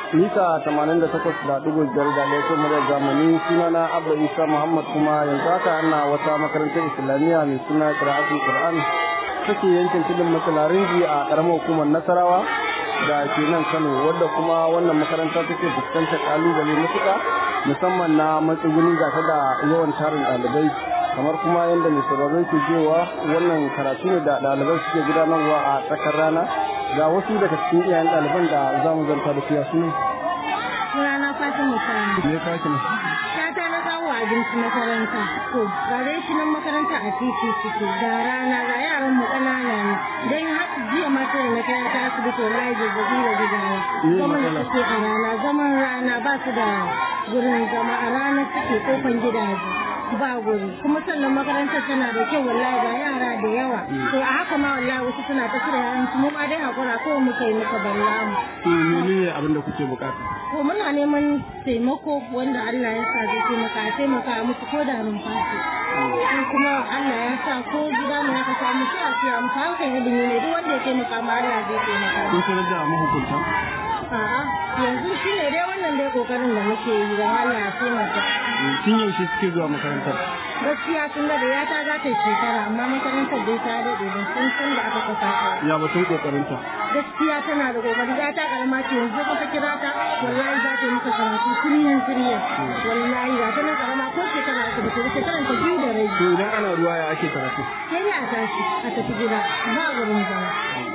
mita 88.5 da laifin murar zamani. Sunana Abba Isa Muhammad, kuma yanzu haka ana wata makarantar Islamiyya mai suna Qira'atul Qur'an take yankin tudun Matsalarinji a karamar hukumar Nasarawa da ke nan Kano, wadda kuma wannan makaranta take fuskantar kalubale matuƙa musamman na matsuguni ga ta da yawan tarin ɗalibai. Kamar kuma yadda mai sauraro ke cewa wannan karatu ne da ɗalibai suke gudanarwa a tsakar rana. Ga wasu daga cikin iyayen ɗaliban da za mu zanta da fiya su. Sunana Fatima Sani. Me ka kina? Ta na kawo abinci makaranta. To, ga dai shi nan makaranta a titi suke. Ga rana ga yaran mu ƙanana ne. Dan har jiya ma sai na kai ta asibiti wallahi zazzabi da gidawa. Zaman da suke a rana, zaman rana ba su da gurin zama, a rana suke kofan gidaje. Ba guri, kuma sannan makarantar tana da kyau, wallahi ga yara da yawa. To a haka ma wallahi wasu suna ta kira yaran su, mu ma dai hakura ko mu kai muka balla mu. Ne abin da kuke bukata? To muna neman taimako wanda Allah ya sa zai taimaka musu ko da numfashi. Kuma Allah ya sa ko gida ne aka samu shi a siya musu hankali ilimi ne, duk wanda ya taimaka ma Allah zai taimaka. Kun sanar da mahukunta? A'a, yanzu shi ne dai wannan dai kokarin da muke yi da Allah ya taimaka. Tun yaushe suke zuwa makarantar? Gaskiya tun da ya ta za ta shekara, amma makarantar dai ta daɗe da sun san da aka kasa ta. Ya batun kokarinta? Gaskiya tana da kokari, ya ta karama ce yanzu ko ta kira ta wallahi za ta yi maka karatu kullum wallahi ga ta nan karama ko shekara aka da shekaran ta biyu da rai. To idan ana ruwa ya ake karatu? Sai dai a tashi a tafi gida ba wurin zama.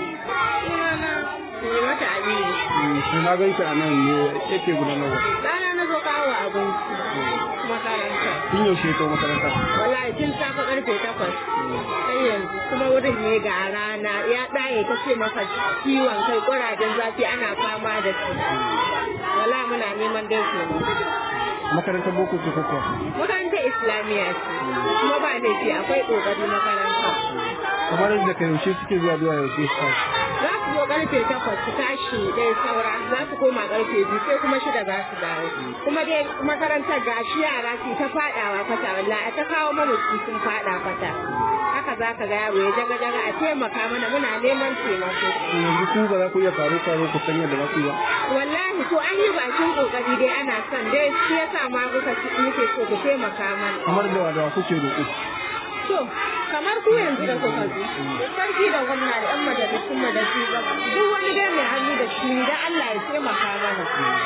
Wata Aliyu. Shi na gaita a nan ne yake gudanarwa. Ɗana na zo kawo abinci makaranta. Tun yaushe ya kawo makaranta? Wallahi tun safe karfe 8. Sai yanzu kuma wurin ne ga rana ya ɗaye ta ce maka ciwon kai ƙurajen zafi ana fama da su. Wallahi muna neman dai su. Makarantar boko ce ko kuwa? Makarantar Islamiyya ce. Kuma ba laifi akwai ƙoƙari makaranta. Kamar yadda ka yaushe suke zuwa yaushe su tashi? Za su zo karfe 8 su tashi dai saura, za su koma karfe 2 sai kuma 6 za su dawo. Kuma dai makarantar gashi yara su ta fadawa kwata, wallahi ta kawo mana su sun fada kwata. Haka za ka ga yaro ya jaga a taimaka mana, muna neman taimako. Yanzu ku ba za ku iya karo ku san yadda za ku yi ba? Wallahi to an yi bakin kokari dai ana son dai shi yasa ma muke so ku taimaka mana. Kamar da wadawa kuke roƙo? To, kamar ku yanzu da kuka zo, sarki da gwamna da 'yan majalisun madadi ba, duk wani dai mai hannu da shi da Allah ya taimaka mana.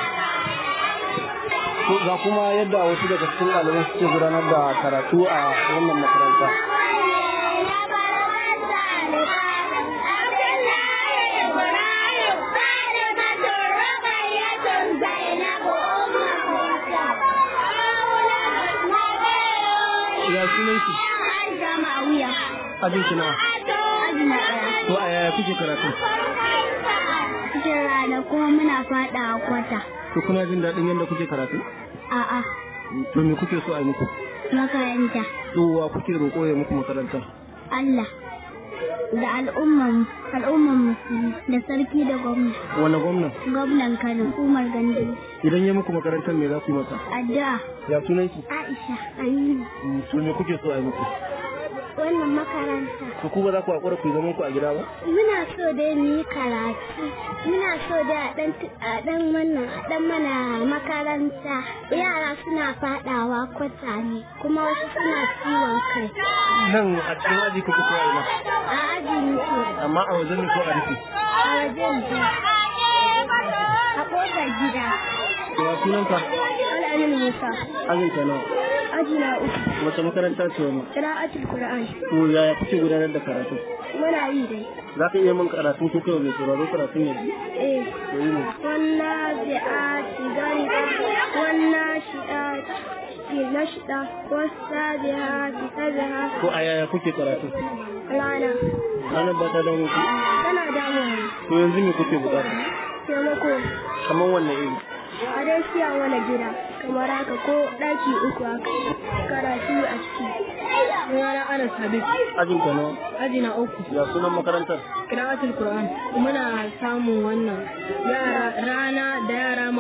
Ga kuma yadda wasu daga cikin ɗalibai suke gudanar da karatu a wannan makaranta. Ya sunan ki? Ma'awiya. Ajin ki nawa? Ajin na ɗaya. To a yaya kuke karatu? Cikin rana kuma muna faɗa a kwata. To kuna jin daɗin yadda kuke karatu? A'a. To me kuke so a yi muku? Makaranta. To wa kuke roƙo ya muku makarantar? Allah. Da al'umman musulmi da sarki da gwamna. Wane gwamna? Gwamnan Kano, Umar Gandu. Idan ya muku makarantar me za ku yi masa? Addu'a. Ya sunan ki? Aisha Aminu. To me kuke so a yi muku? Wannan makaranta. To ku ba za ku haƙura ku yi zaman ku a gida ba? Muna so dai mu yi karatu. Muna so dai a dan mana makaranta. Yara suna faɗawa kwata ne, kuma wasu suna ciwon kai. Nan a cikin aji kuke so a yi masa? A aji muke. Amma a wajen ne ko a rufe? A wajen ne. A ƙofar gida. Ya sunanka? Al'amin Musa. Ajin ka nawa? Aji na 3. Wace makaranta ce wani? Qira'atul Qur'an. To yaya kuke gudanar da karatu? Muna yi dai. Za ka iya min karatu ko kai mai sauraro karatun yanzu? Eh. To yi ne. Wannan bi'ati gariba, wannan shi'ati nashda, wasabihati sabha. Ko a yaya kuke karatu? Rana. Ranar ba ta damu ku? Tana damuwa. To yanzu me kuke bukata? Taimako. Kamar wannan iri? A dai siya wani gida, kamar haka ko ɗaki 3 haka, karatu a ciki. Sunana Anas Habib. Ajin ka nawa? Aji na 3. Ya sunan makarantar? Qira'atul Qur'an. Muna samun wannan yara rana da yara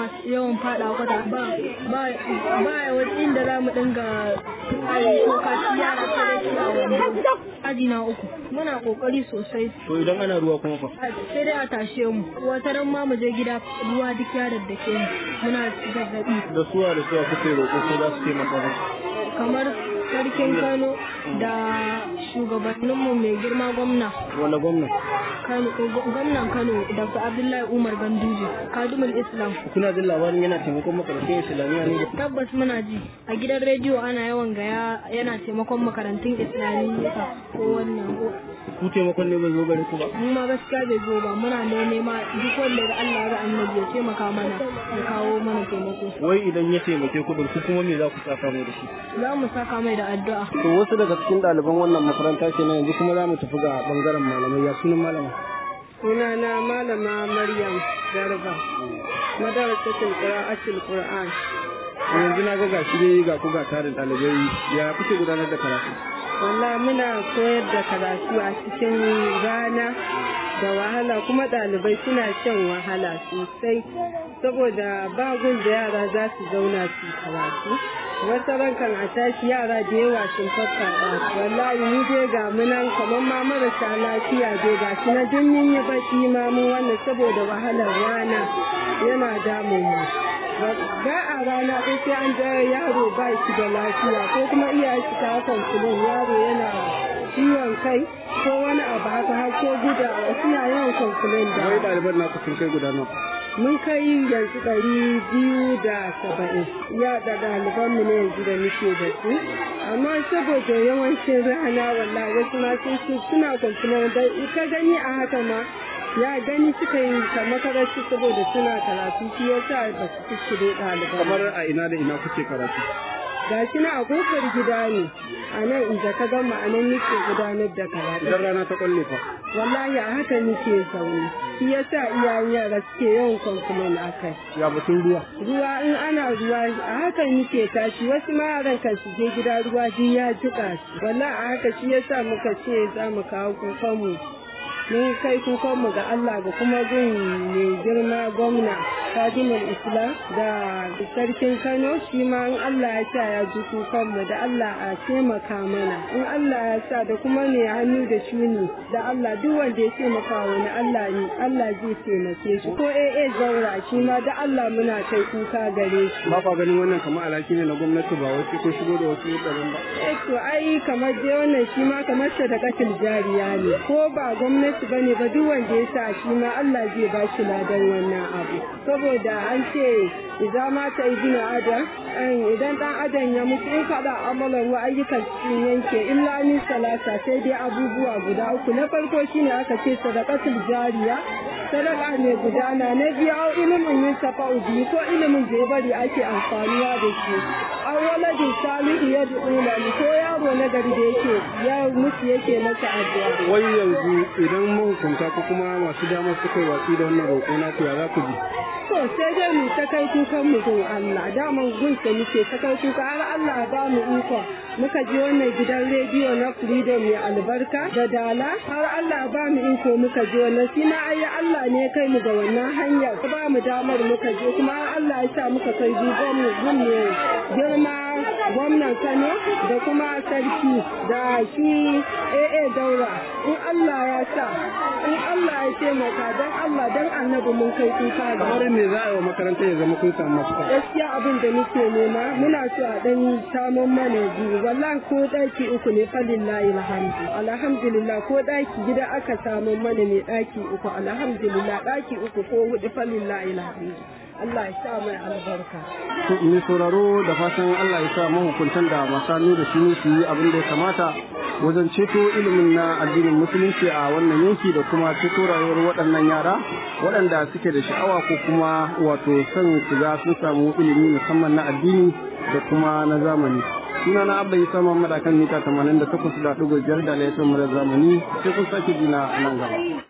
kuma yawan fada kwata ba wani inda za mu dinga tsari ko kashi yara ta da shi a wando. Aji na 3 muna kokari sosai. To idan ana ruwa kuma fa? Sai dai a tashe mu. Wata ran ma mu je gida ruwa duk ya daddake mu. Muna zazzabi. Da suwa kuke roƙo ko za su taimaka muku? Kamar sarkin Kano da shugabanninmu mai girma gwamna. Wanda gwamna? Gwamnan Kano Dr. Abdullahi Umar Ganduje, Kadumul Islam. Kuna jin labarin yana taimakon makarantun Islamiyya ne? Tabbas muna ji. A gidan rediyo ana yawan gaya yana taimakon makarantun Islamiyya ko wannan. Ku taimakon ne bai zo gare ku ba? Mu ma gaskiya bai zo ba, muna nema duk wanda da Allah ya annabi ya taimaka mana ya kawo mana taimako. Wai idan ya taimake ku ku kuma me za ku saka mai da shi? Za mu saka mai da addu'a. To wasu daga cikin ɗaliban wannan makaranta kenan yanzu kuma za mu tafi ga bangaren malamai. Ya sunan malama? Sunana malama Maryam Garba. Madarasatul Qira'atul Qur'an. Yanzu na ga gashi dai ga ku ga tarin ɗalibai, ya kuke gudanar da karatu? Wallahi muna koyar da karatu a cikin rana da wahala, kuma ɗalibai suna shan wahala sosai saboda bagun da yara za su zauna su karatu. Wata rankan a tashi yara da yawa sun fakkaɗa. Wallahi mu dai ga munan kamar ma marasa lafiya dai ga shi na jinnin yi baki ma mu wannan saboda wahalar rana yana damun mu. Ba a rana ɗaya sai an ga yaro ba shi da lafiya ko kuma iyaye su kawo kwamfulin yaro yana ciwon kai ko wani abu haka har ko gudawa suna yawan kwamfulin da. Wai ɗaliban na sun kai guda nawa? Mun kai yanzu 270 ya da ɗalibanmu ne yanzu da muke da su, amma saboda yawancin rana wallahi wasu ma suna kwamfulin da ka gani a haka ma ya gani suka yi makarantu saboda suna karatu shi ya sa ba su shirye ɗaliban. Kamar a ina da ina kuke karatu? Ga shi na a kofar gida ne a nan inda ka gama a nan nake gudanar da karatu. Idan rana ta kwalle fa? Wallahi a haka nake zaune shi ya sa iyayen yara suke yawan kwamfulan a kai. Ya batun ruwa? Ruwa in ana ruwa a haka nake tashi wasu ma yaran kan su je gida ruwa duk ya jiƙa su. Wallahi a haka shi ya sa muka ce za mu kawo kukanmu. Mun kai kukanmu ga Allah ga kuma gun mai girma gwamna Kadimul Islam da sarkin Kano shi ma in Allah ya sa ya ji kukanmu da Allah a taimaka mana. In Allah ya sa da kuma mai hannu da shuni da Allah duk wanda ya taimaka wani Allah zai taimake shi. Ko zaura shi ma da Allah muna kai kuka gare shi. Ba ka ganin wannan kamar alhaki ne na gwamnati ba wasu ko shigo da wasu ɗarin ba? To ai kamar dai wannan shi ma kamar sadaqatul jariya ne ko ba gwamnati bane ba duk wanda ya sa shi ma Allah zai ba shi ladan wannan abu saboda an ce idan mata ibnu adam idan dan adam ya mutu in kada amalan wa ayyukan cikin yanke illa min salasa sai dai abubuwa guda 3 na farko shine aka ce sadaqatul jariya sadaka ne gudana na biyu ilimin yin tafa'u ko ilimin da ya bari ake amfaniwa da shi waladin salihu ya du'ula ko yaro na gari da yake ya mutu yake masa addu'a. Wai yanzu idan mahukunta ko kuma masu dama suka yi watsi da wannan roƙo na ya za ku ji? To sai dai mu ta kai kukan mu gun Allah daman gunsa muke ta kai kuka har Allah ba mu iko muka ji wannan gidan rediyo na Freedom mai albarka da Dala har Allah ba mu iko muka ji wannan shi na ayi Allah ne kai mu ga wannan hanya ba mu damar muka je kuma Allah ya sa muka kai duban mu gun ne girma gwamnan Kano da kuma sarki da shi daura in Allah ya sa in Allah ya taimaka dan Allah dan annabi mun kai kuka kamar me za a yi wa makarantar ya zama kun samu mafita gaskiya abin da muke nema muna so a dan samun mana biyu wallahi ko daki 3 ne falillahi alhamdulillah ko daki gida aka samu mana mai daki 3 alhamdulillah daki 3 ko 4 falillahi Allah ya sa mai albarka. Ni sauraro da fatan Allah ya sa mahukuntan da masanu da shi su yi abin da ya kamata wajen ceto ilimin na addinin musulunci a wannan yanki da kuma ceto rayuwar waɗannan yara waɗanda suke da sha'awa ko kuma wato son su ga sun samu ilimi musamman na addini da kuma na zamani. Suna na Abba Isa Muhammad akan mita 88.5 da laifin mu da zamani sai kun sake jina nan gaba.